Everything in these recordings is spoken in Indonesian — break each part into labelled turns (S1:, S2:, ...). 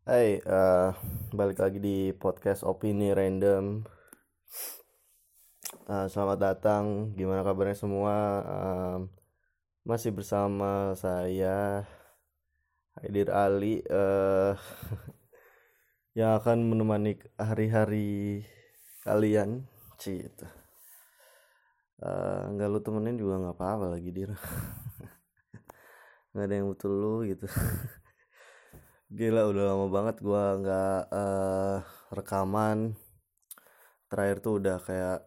S1: Hai, balik lagi di podcast Opini Random. Selamat datang. Gimana kabarnya semua? Masih bersama saya Haidir Ali, yang akan menemani hari-hari kalian. Cita. Nggak lu temenin juga nggak apa-apa lagi dir. Nggak ada yang butuh lu gitu. Gila, udah lama banget gua nggak rekaman. Terakhir tuh udah kayak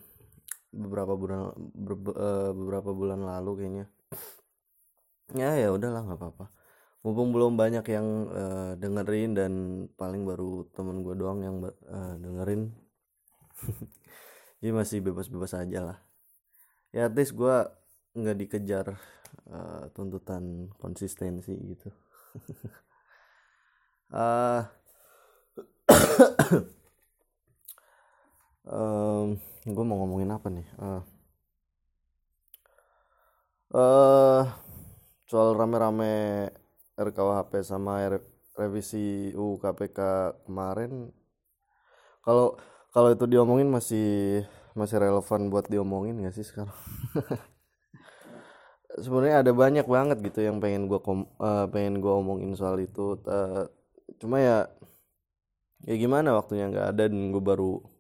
S1: beberapa bulan lalu kayaknya. Ya udahlah, nggak apa-apa. Mumpung belum banyak yang dengerin, dan paling baru temen gue doang yang dengerin. Jadi masih bebas-bebas aja lah. Ya at least gue nggak dikejar tuntutan konsistensi gitu. uh, gue mau ngomongin apa nih? Soal rame-rame RKUHP sama revisi UU KPK kemarin. Kalau kalau itu diomongin masih relevan buat diomongin nggak sih sekarang? Sebenarnya ada banyak banget gitu yang pengen gua omongin soal itu. Cuma ya gimana, waktunya nggak ada, dan gue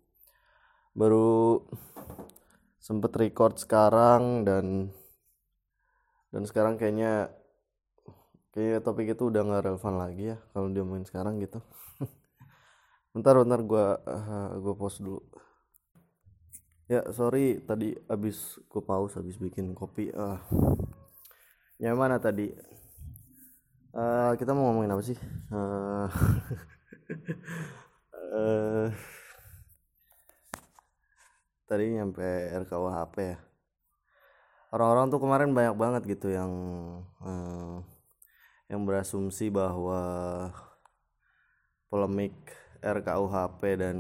S1: baru sempet record sekarang, dan sekarang kayaknya topik itu udah nggak relevan lagi ya kalau diomongin sekarang gitu. Bentar gue pause dulu. Ya sorry, tadi gue pause abis bikin kopi. Yang mana tadi? Kita mau ngomongin apa sih? Eh, eh, Tadi nyampe RKUHP ya. Orang-orang tuh kemarin banyak banget gitu eh, yang berasumsi bahwa polemik RKUHP dan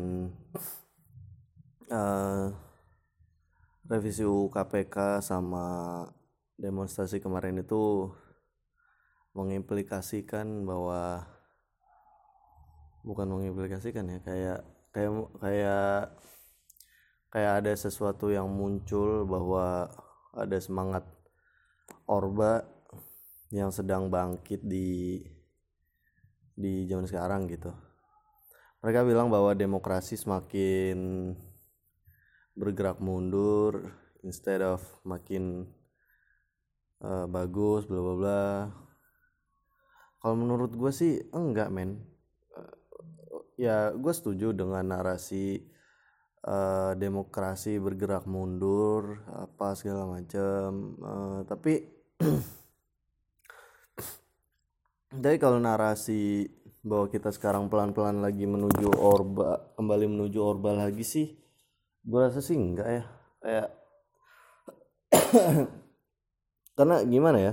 S1: eh, revisi UU KPK sama demonstrasi kemarin itu mengimplikasikan bahwa, bukan mengimplikasikan ya, kayak kayak kayak ada sesuatu yang muncul, bahwa ada semangat Orba yang sedang bangkit di zaman sekarang gitu. Mereka bilang bahwa demokrasi semakin bergerak mundur instead of makin bagus, bla bla bla. Kalau menurut gue sih enggak, men. Ya gue setuju dengan narasi demokrasi bergerak mundur apa segala macam, tapi kalau narasi bahwa kita sekarang pelan-pelan lagi kembali menuju orba lagi sih, gue rasa sih enggak ya. Kayak karena gimana ya,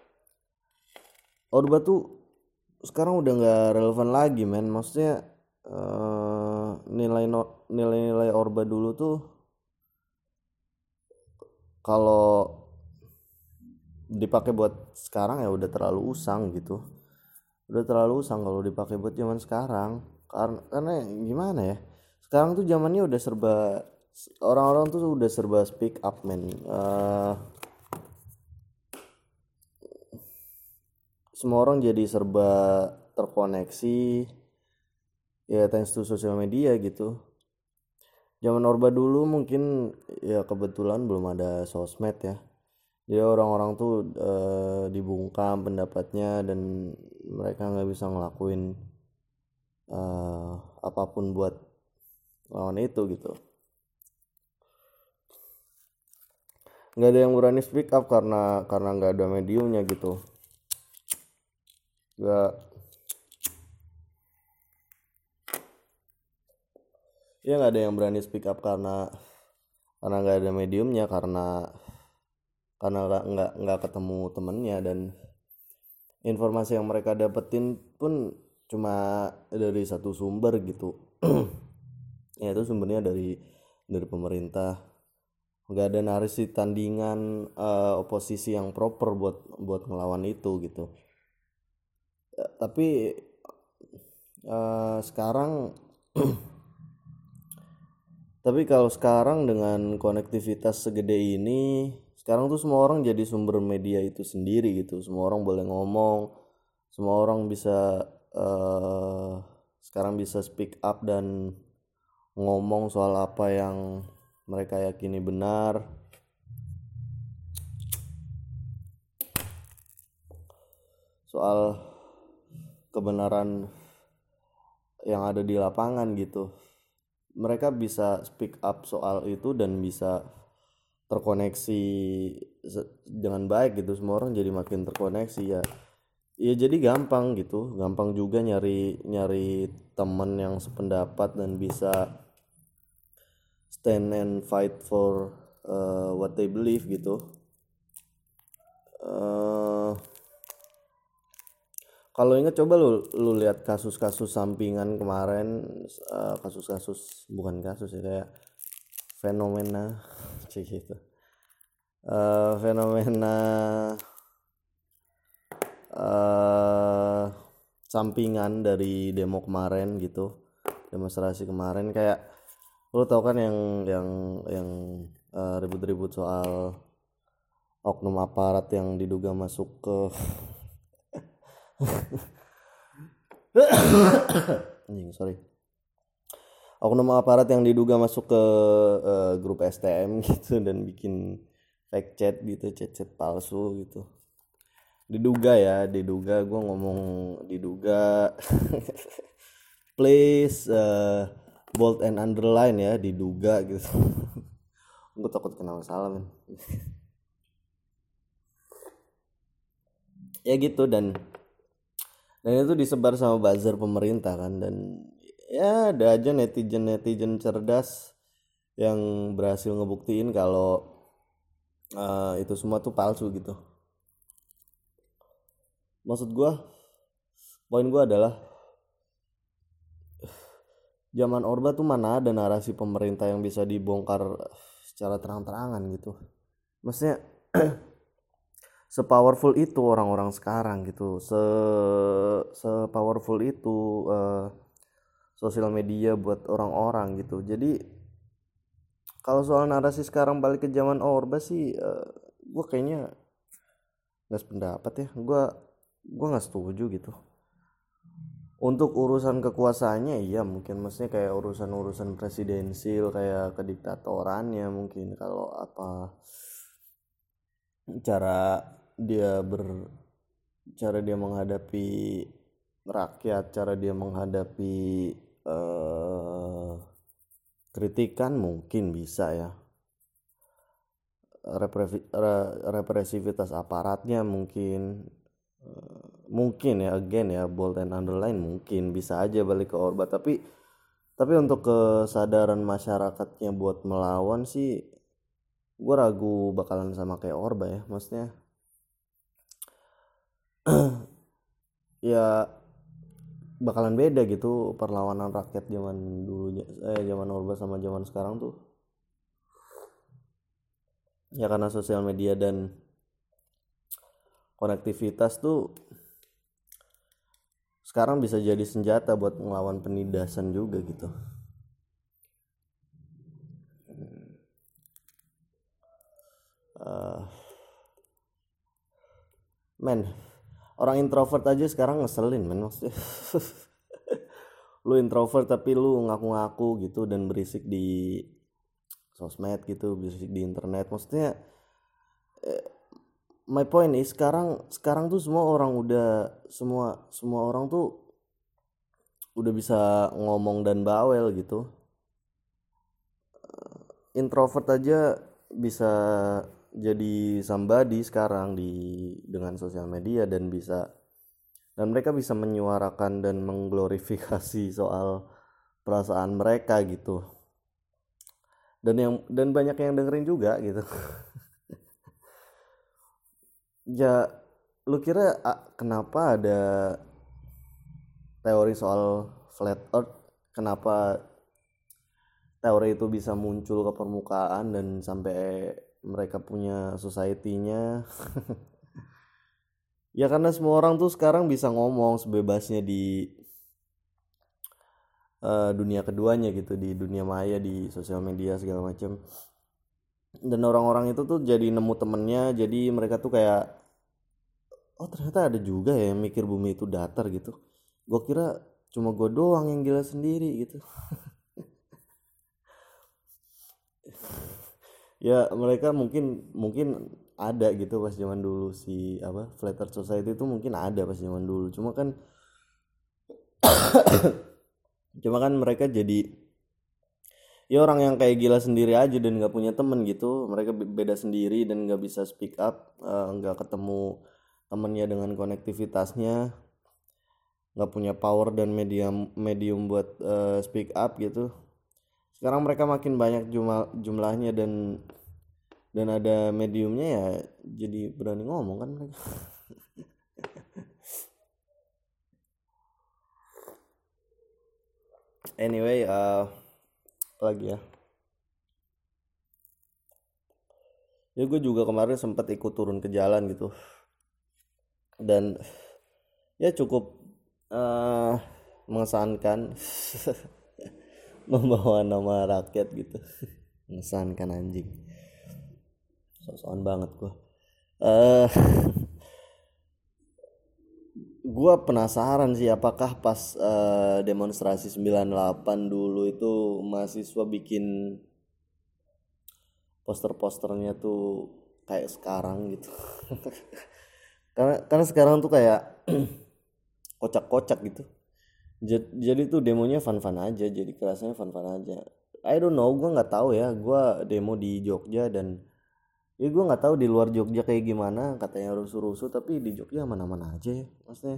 S1: orba tuh sekarang udah nggak relevan lagi, men. Maksudnya nilai-nilai orba dulu tuh, kalau dipakai buat sekarang ya udah terlalu usang gitu. Udah terlalu usang kalau dipakai buat zaman sekarang. Karena gimana ya, sekarang tuh zamannya udah serba, orang-orang tuh udah serba speak up, men. Semua orang jadi serba terkoneksi ya, thanks to sosial media gitu. Zaman Orba dulu mungkin ya kebetulan belum ada sosmed ya. Jadi orang-orang tuh dibungkam pendapatnya, dan mereka nggak bisa ngelakuin apapun buat lawan itu gitu. Nggak ada yang berani speak up karena nggak ada mediumnya gitu. Nggak, ya nggak ada yang berani speak up karena nggak ada mediumnya, karena nggak ketemu temennya, dan informasi yang mereka dapetin pun cuma dari satu sumber gitu. Ya itu sumbernya dari pemerintah. Nggak ada narasi tandingan oposisi yang proper buat ngelawan itu gitu. Tapi Sekarang tapi kalau sekarang dengan konektivitas segede ini, sekarang tuh semua orang jadi sumber media itu sendiri gitu. Semua orang boleh ngomong, semua orang bisa sekarang bisa speak up dan ngomong soal apa yang mereka yakini benar, soal kebenaran yang ada di lapangan gitu. Mereka bisa speak up soal itu dan bisa terkoneksi dengan baik gitu. Semua orang jadi makin terkoneksi ya. Ya jadi gampang gitu, gampang juga nyari teman yang sependapat dan bisa stand and fight for what they believe gitu. Kalau ingat coba lu lihat kasus-kasus sampingan kemarin, kasus-kasus bukan kasus ya, kayak fenomena gitu. Fenomena sampingan dari demo kemarin gitu, demonstrasi kemarin, kayak lu tau kan yang ribut-ribut soal oknum aparat yang diduga masuk ke sorry, oknum aparat yang diduga masuk ke grup STM gitu dan bikin fake chat gitu, chat palsu gitu. Diduga gue ngomong diduga. Please bold and underline ya, diduga gitu. Gue takut kena masalah men. Ya gitu, dan itu disebar sama buzzer pemerintah kan, dan ya ada aja netizen cerdas yang berhasil ngebuktiin kalau itu semua tuh palsu gitu. Maksud gue, poin gue adalah zaman Orba tuh mana ada narasi pemerintah yang bisa dibongkar secara terang-terangan gitu. Maksudnya sepowerful itu orang-orang sekarang gitu, sepowerful itu sosial media buat orang-orang gitu. Jadi kalau soal narasi sekarang balik ke zaman Orba sih, gue kayaknya nggak sependapat ya. Gue nggak setuju gitu. Untuk urusan kekuasaannya iya mungkin, maksudnya kayak urusan presidensil, kayak kediktatorannya mungkin, kalau apa cara dia menghadapi rakyat, cara dia menghadapi kritikan mungkin bisa ya. Represivitas aparatnya mungkin ya, again ya, bold and underline, mungkin bisa aja balik ke Orba, tapi untuk kesadaran masyarakatnya buat melawan sih gue ragu bakalan sama kayak Orba ya. Maksudnya ya bakalan beda gitu perlawanan rakyat zaman dulunya, zaman Orba sama zaman sekarang tuh ya, karena sosial media dan konektivitas tuh sekarang bisa jadi senjata buat melawan penindasan juga gitu. Men, orang introvert aja sekarang ngeselin men, maksudnya. Lu introvert tapi lu ngaku-ngaku gitu dan berisik di sosmed gitu, berisik di internet, maksudnya my point is sekarang tuh semua orang tuh udah bisa ngomong dan bawel gitu. Introvert aja bisa jadi somebody sekarang dengan sosial media, dan mereka bisa menyuarakan dan mengglorifikasi soal perasaan mereka gitu, dan banyak yang dengerin juga gitu. Ya lu kira kenapa ada teori soal flat earth, kenapa teori itu bisa muncul ke permukaan dan sampai mereka punya society-nya? Ya karena semua orang tuh sekarang bisa ngomong sebebasnya di dunia keduanya gitu, di dunia maya, di sosial media segala macam. Dan orang-orang itu tuh jadi nemu temennya, jadi mereka tuh kayak, oh ternyata ada juga ya yang mikir bumi itu datar gitu. Gue kira cuma gue doang yang gila sendiri gitu. Ya mereka mungkin mungkin ada gitu pas zaman dulu, si apa Flat Earth Society itu mungkin ada pas zaman dulu. Cuma kan mereka jadi ya orang yang kayak gila sendiri aja dan nggak punya temen gitu. Mereka beda sendiri dan nggak bisa speak up, nggak ketemu temennya dengan konektivitasnya, nggak punya power dan medium medium buat speak up gitu. Sekarang mereka makin banyak jumlahnya dan ada mediumnya, ya jadi berani ngomong kan mereka. Anyway, apa lagi ya? Ya gue juga kemarin sempat ikut turun ke jalan gitu, dan ya cukup mengesankan. Membawa nama rakyat gitu. Mengesankan anjing. So-soan banget gue. eh gue penasaran sih apakah pas demonstrasi 98 dulu itu mahasiswa bikin poster-posternya tuh kayak sekarang gitu. Karena sekarang tuh kayak kocak-kocak gitu. Jadi tuh demonya fun-fun aja, jadi kerasanya fun-fun aja. I don't know, gue nggak tahu ya. Gue demo di Jogja dan ya gue nggak tahu di luar Jogja kayak gimana. Katanya rusuh-rusuh, tapi di Jogja mana-mana aja ya. Maksudnya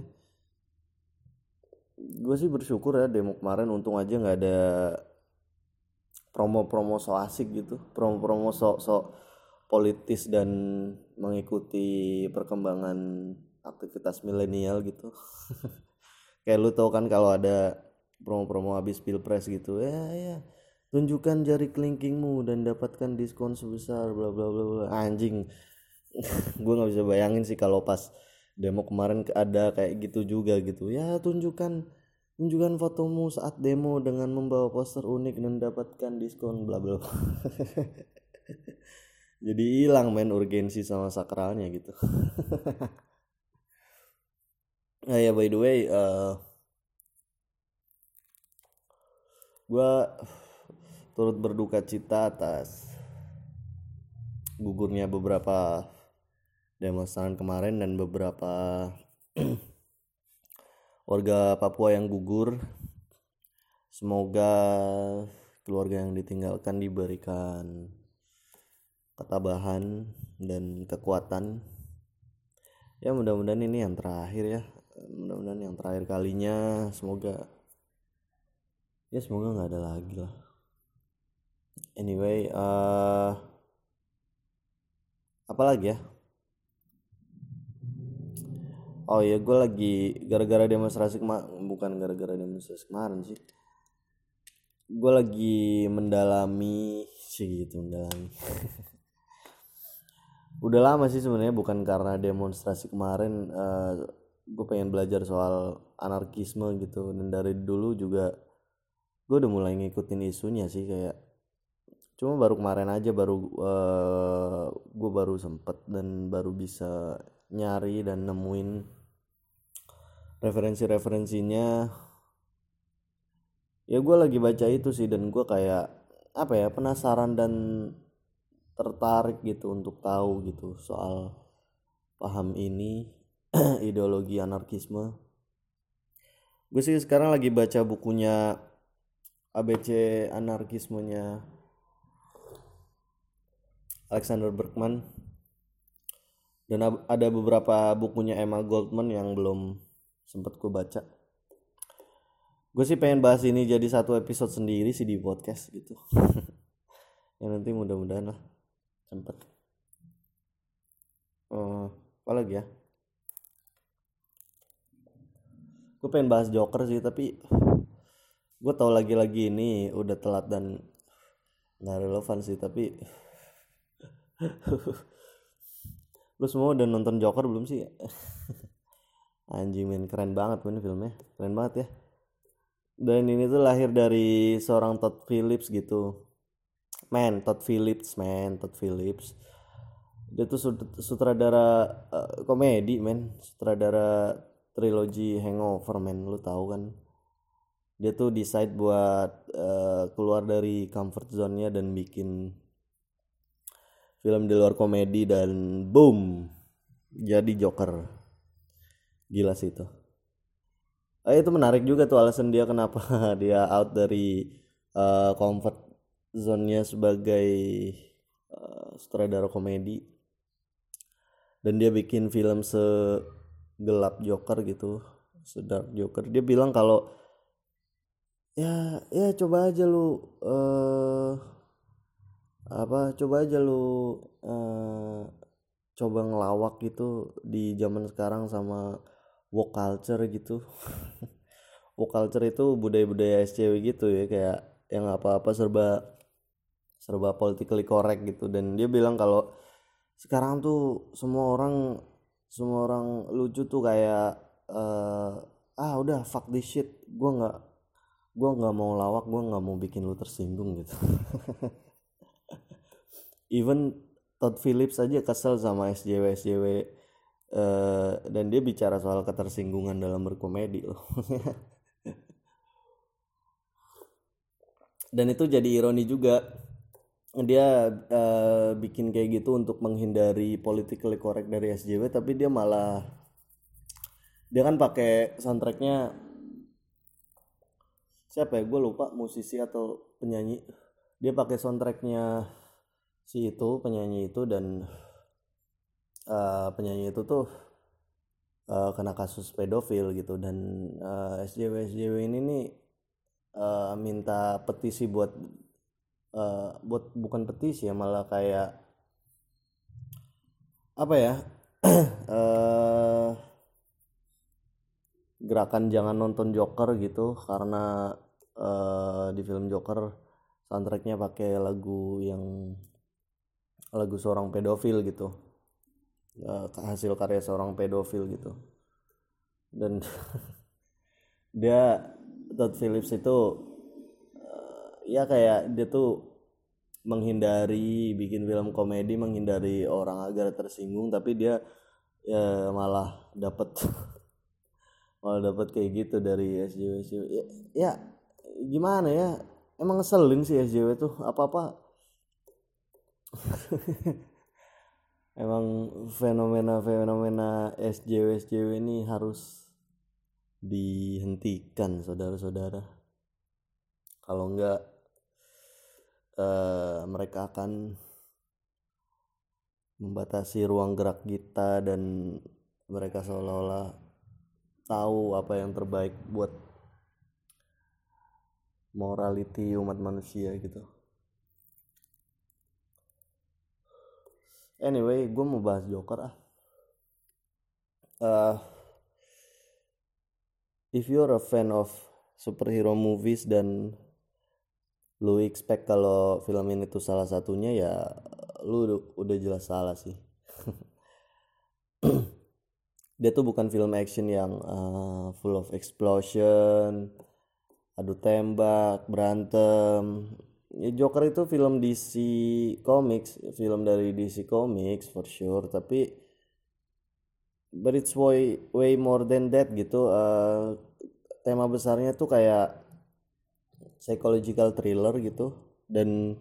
S1: gue sih bersyukur ya demo kemarin, untung aja nggak ada promo-promo so asik gitu, promo-promo sok-sok politis dan mengikuti perkembangan aktivitas milenial gitu. Kayak lu tau kan kalau ada promo-promo habis pilpres gitu, ya tunjukkan jari kelingkingmu dan dapatkan diskon sebesar bla bla bla bla. Anjing. Gue nggak bisa bayangin sih kalau pas demo kemarin ada kayak gitu juga gitu ya. Tunjukkan fotomu saat demo dengan membawa poster unik dan dapatkan diskon bla bla. Jadi hilang main urgensi sama sakralnya gitu. Nah ya, by the way, gue turut berduka cita atas gugurnya beberapa demonstran kemarin dan beberapa warga Papua yang gugur. Semoga keluarga yang ditinggalkan diberikan ketabahan dan kekuatan. Ya mudah-mudahan ini yang terakhir ya. Mudah-mudahan yang terakhir kalinya. Semoga nggak ada lagi lah. Anyway, apa lagi ya? Oh ya, gue lagi gara-gara demonstrasi bukan gara-gara demonstrasi kemarin sih. Gue lagi mendalami sih gitu, mendalami. Udah lama sih sebenarnya, bukan karena demonstrasi kemarin. Gue pengen belajar soal anarkisme gitu, dan dari dulu juga gue udah mulai ngikutin isunya sih, kayak cuma baru kemarin aja gue baru sempet dan baru bisa nyari dan nemuin referensinya. Ya gue lagi baca itu sih, dan gue kayak apa ya, penasaran dan tertarik gitu untuk tahu gitu soal paham ini. Ideologi anarkisme. Gue sih sekarang lagi baca bukunya ABC Anarkismenya Alexander Berkman, dan ada beberapa bukunya Emma Goldman yang belum sempet gue baca. Gue sih pengen bahas ini jadi satu episode sendiri sih di podcast gitu. Ya nanti mudah-mudahan lah sempet. Apa lagi ya? Gue pengen bahas Joker sih, tapi gue tahu lagi-lagi ini udah telat dan nggak relevan sih. Tapi lu semua udah nonton Joker belum sih? Anjing men, keren banget men filmnya, keren banget ya. Dan ini tuh lahir dari seorang Todd Phillips gitu. Todd Phillips. Dia tuh sutradara komedi, sutradara trilogi Hangover, lu tahu kan. Dia tuh decide buat keluar dari comfort zone-nya dan bikin film di luar komedi, dan boom, jadi Joker. Gila sih itu. Itu menarik juga tuh alasan dia kenapa dia out dari comfort zone-nya sebagai sutradara komedi, dan dia bikin film segelap Joker gitu, sedark Joker. Dia bilang kalau ya coba aja lu coba ngelawak gitu di zaman sekarang sama woke culture gitu. Woke culture itu budaya-budaya SCW gitu ya, kayak yang apa-apa serba politically correct gitu. Dan dia bilang kalau sekarang tuh semua orang lucu tuh kayak udah fuck this shit, gua nggak mau lawak, gua nggak mau bikin lu tersinggung gitu. Even Todd Phillips aja kesel sama SJW dan dia bicara soal ketersinggungan dalam berkomedi loh. Dan itu jadi ironi juga, dia bikin kayak gitu untuk menghindari politically correct dari SJW, tapi dia kan pakai soundtracknya siapa ya, gue lupa musisi atau penyanyi. Dia pakai soundtracknya si itu penyanyi itu, dan penyanyi itu tuh kena kasus pedofil gitu. Dan SJW ini nih minta petisi buat bukan petisi ya, malah kayak apa ya, gerakan jangan nonton Joker gitu, karena di film Joker soundtracknya pakai lagu seorang pedofil gitu, hasil karya seorang pedofil gitu. Dan dia Todd Phillips itu ya kayak dia tuh menghindari bikin film komedi, menghindari orang agar tersinggung, tapi dia ya malah dapat kayak gitu dari SJW. Ya gimana ya, emang ngeselin sih SJW tuh apa-apa. Emang fenomena SJW ini harus dihentikan, saudara-saudara. Kalau enggak mereka akan membatasi ruang gerak kita, dan mereka seolah-olah tahu apa yang terbaik buat morality umat manusia gitu. Anyway, gue mau bahas Joker if you're a fan of superhero movies dan lu expect kalau film ini tuh salah satunya, ya lu udah jelas salah sih. Dia tuh bukan film action yang full of explosion, adu tembak, berantem. Ya, Joker itu film DC Comics, film dari DC Comics for sure, tapi but it's way more than that gitu. Tema besarnya tuh kayak psychological thriller gitu, dan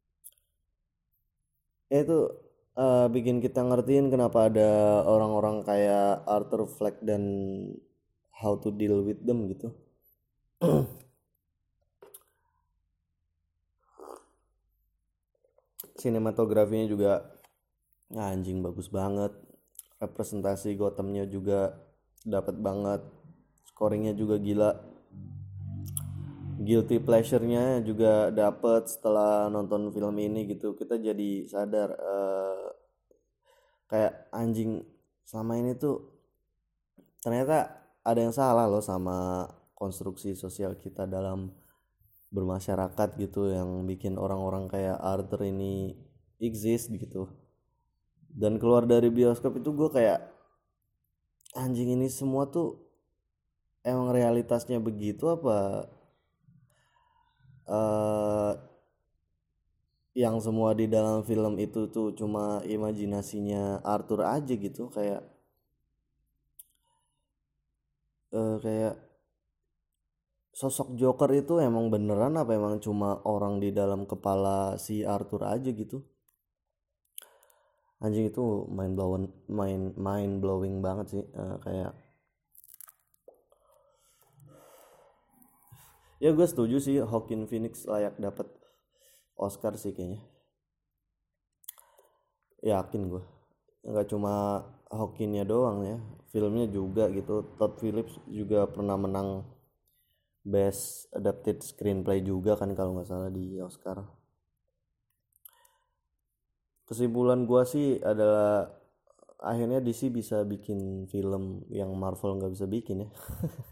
S1: itu bikin kita ngertiin kenapa ada orang-orang kayak Arthur Fleck dan how to deal with them gitu. Sinematografinya juga anjing bagus banget, representasi Gothamnya juga dapat banget, scoringnya juga gila, guilty pleasure-nya juga dapet. Setelah nonton film ini gitu, kita jadi sadar kayak anjing, selama ini tuh ternyata ada yang salah loh sama konstruksi sosial kita dalam bermasyarakat gitu, yang bikin orang-orang kayak Arthur ini exist gitu. Dan keluar dari bioskop itu gue kayak anjing, ini semua tuh emang realitasnya begitu apa eh yang semua di dalam film itu tuh cuma imajinasinya Arthur aja gitu, kayak sosok Joker itu emang beneran apa emang cuma orang di dalam kepala si Arthur aja gitu. Anjing itu mind blowing banget sih. Kayak ya gue setuju sih Joaquin Phoenix layak dapat Oscar sih kayaknya, yakin gue. Nggak cuma Joaquinnya doang ya, filmnya juga gitu. Todd Phillips juga pernah menang Best Adapted Screenplay juga kan kalau nggak salah di Oscar. Kesimpulan gue sih adalah akhirnya DC bisa bikin film yang Marvel nggak bisa bikin ya.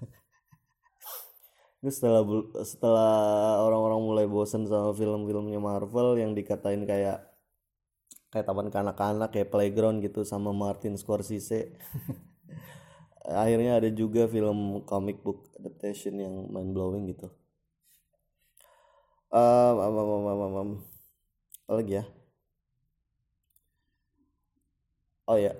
S1: Ini setelah orang-orang mulai bosen sama film-filmnya Marvel yang dikatain kayak taman kanak-kanak, kayak Playground gitu sama Martin Scorsese. Akhirnya ada juga film comic book adaptation yang mind blowing gitu. Apa lagi ya? Oh ya,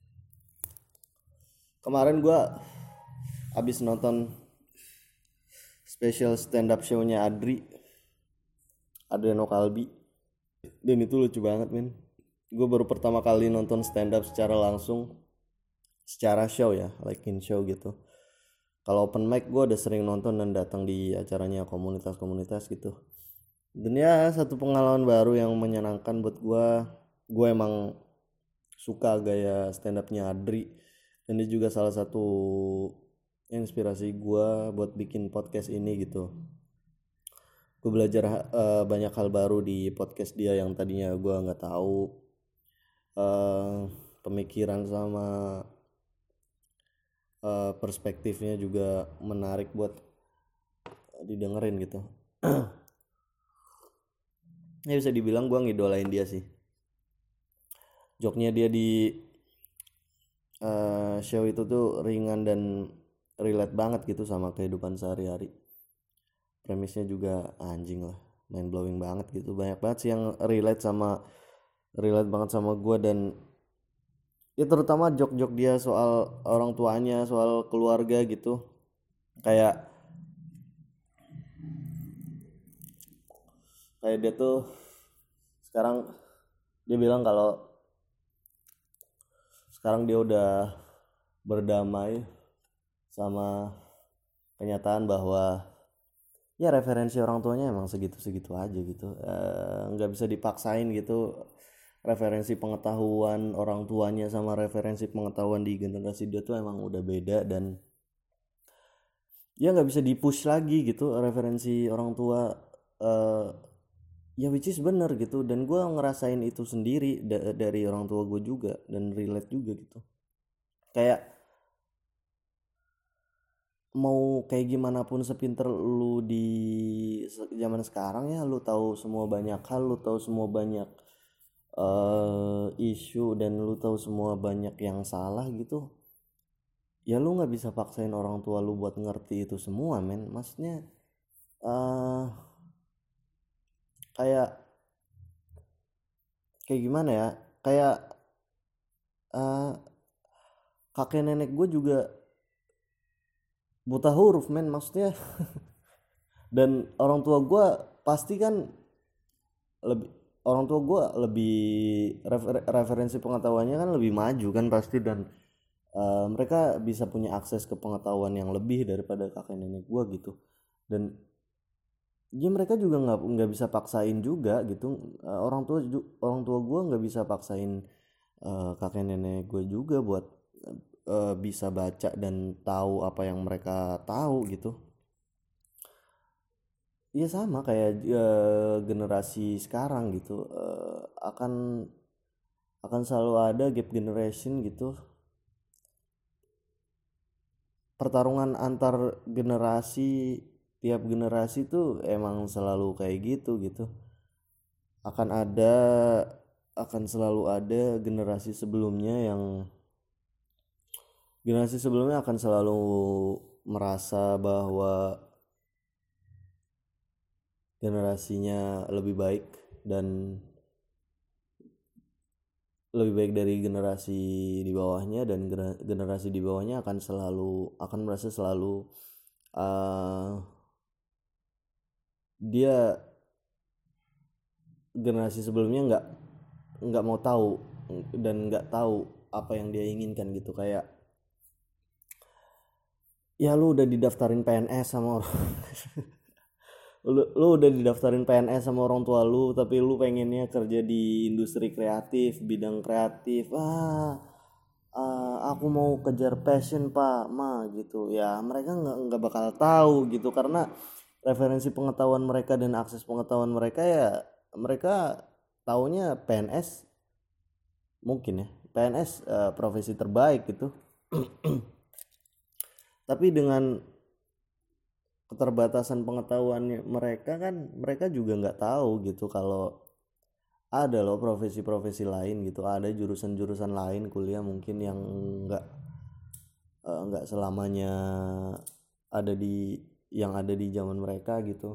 S1: kemarin gue abis nonton special stand up show-nya Adriano Kalbi, dan itu lucu banget men. Gue baru pertama kali nonton stand up secara langsung, secara show ya, like in show gitu. Kalau open mic gue udah sering nonton dan datang di acaranya komunitas-komunitas gitu. Dan ya satu pengalaman baru yang menyenangkan buat gue. Gue emang suka gaya stand upnya Adri, dan dia juga salah satu inspirasi gue buat bikin podcast ini gitu. Gue belajar banyak hal baru di podcast dia yang tadinya gue nggak tahu. Pemikiran sama perspektifnya juga menarik buat didengerin gitu. Ya bisa dibilang gue ngidolain dia sih. Joknya dia di show itu tuh ringan dan relate banget gitu sama kehidupan sehari-hari. Premisnya juga anjing lah, mind blowing banget gitu. Banyak banget sih yang relate banget sama gue, dan ya terutama jok-jok dia soal orang tuanya, soal keluarga gitu. Kayak dia tuh sekarang dia bilang kalau sekarang dia udah berdamai sama kenyataan bahwa ya referensi orang tuanya emang segitu-segitu aja gitu. Nggak bisa dipaksain gitu. Referensi pengetahuan orang tuanya sama referensi pengetahuan di generasi dia tuh emang udah beda, dan ya nggak bisa dipush lagi gitu referensi orang tua. uh, Ya which is bener gitu, dan gue ngerasain itu sendiri dari orang tua gue juga, dan relate juga gitu. Kayak mau kayak gimana pun sepinter lu di zaman sekarang ya, lu tahu semua banyak hal, lu tahu semua banyak isu, dan lu tahu semua banyak yang salah gitu. Ya lu nggak bisa paksain orang tua lu buat ngerti itu semua men. Maksudnya eh kayak kayak gimana ya, kayak eh kakek nenek gue juga buta huruf men, maksudnya. Dan orang tua gue pasti kan lebih orang tua gue lebih referensi pengetahuannya kan lebih maju kan pasti, dan mereka bisa punya akses ke pengetahuan yang lebih daripada kakek nenek gue gitu. Dan ya mereka juga nggak bisa paksain juga gitu. Orang tua gue nggak bisa paksain kakek nenek gue juga buat bisa baca dan tahu apa yang mereka tahu gitu. Iya sama kayak generasi sekarang gitu, akan selalu ada gap generation gitu. Pertarungan antar generasi, tiap generasi tuh emang selalu kayak gitu. Akan ada akan selalu ada generasi sebelumnya akan selalu merasa bahwa generasinya lebih baik dan lebih baik dari generasi di bawahnya, dan generasi di bawahnya akan merasa selalu dia generasi sebelumnya nggak mau tahu dan nggak tahu apa yang dia inginkan gitu. Kayak ya lu udah didaftarin PNS sama orang lu udah didaftarin PNS sama orang tua lu, tapi lu pengennya kerja di industri kreatif, bidang kreatif. Aku mau kejar passion pak ma gitu ya. Mereka nggak bakal tahu gitu, karena referensi pengetahuan mereka dan akses pengetahuan mereka ya mereka taunya PNS. Mungkin ya PNS profesi terbaik gitu. Tapi dengan keterbatasan pengetahuannya mereka kan, mereka juga nggak tahu gitu kalau ada loh profesi-profesi lain gitu, ada jurusan-jurusan lain kuliah mungkin yang nggak selamanya ada di zaman mereka gitu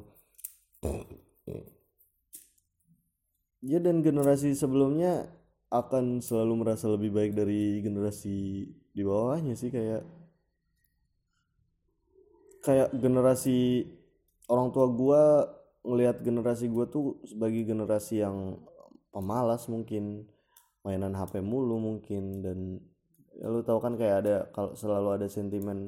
S1: ya. Dan generasi sebelumnya akan selalu merasa lebih baik dari generasi di bawahnya sih. Kayak generasi orang tua gue ngelihat generasi gue tuh sebagai generasi yang pemalas mungkin, mainan HP mulu mungkin. Dan ya lu tahu kan kayak ada, kalau selalu ada sentimen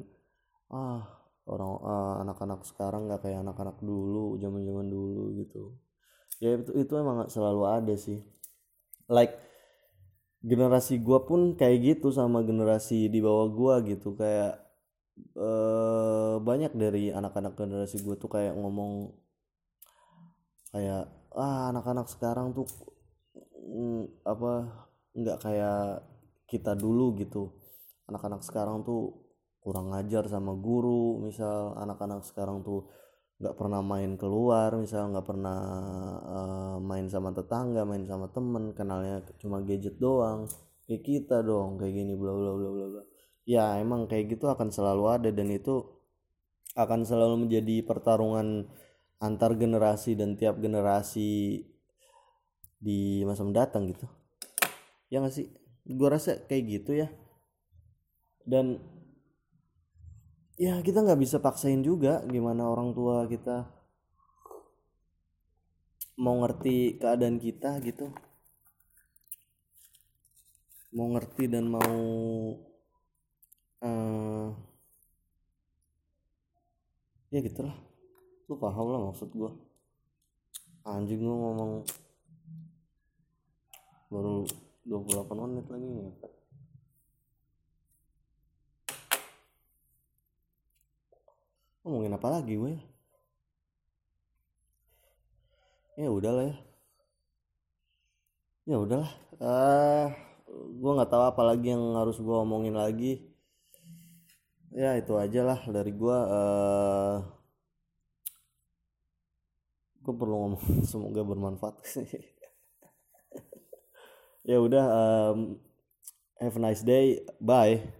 S1: anak-anak sekarang nggak kayak anak-anak dulu, zaman-zaman dulu gitu ya. Itu emang selalu ada sih. Like generasi gue pun kayak gitu sama generasi di bawah gue gitu. Kayak banyak dari anak-anak generasi gue tuh kayak ngomong kayak anak-anak sekarang tuh nggak kayak kita dulu gitu. Anak-anak sekarang tuh kurang ngajar sama guru, misal anak-anak sekarang tuh nggak pernah main keluar, misal nggak pernah main sama tetangga, main sama temen, kenalnya cuma gadget doang. Kayak kita dong kayak gini bla bla bla bla bla. Ya emang kayak gitu akan selalu ada, dan itu akan selalu menjadi pertarungan antar generasi dan tiap generasi di masa mendatang gitu. Ya nggak sih? Gue rasa kayak gitu ya. Dan ya kita nggak bisa paksain juga gimana orang tua kita mau ngerti keadaan kita gitu, mau ngerti dan mau ya gitulah. Lu paham lah maksud gue. Anjing gue ngomong baru 28 menit lagi nih. Ngomongin apa lagi gue? Ya udahlah ya. Ya udahlah. Gue nggak tahu apa lagi yang harus gue omongin lagi. Ya itu aja lah dari gue. Gue perlu ngomong semoga bermanfaat. Ya udah. Have a nice day. Bye.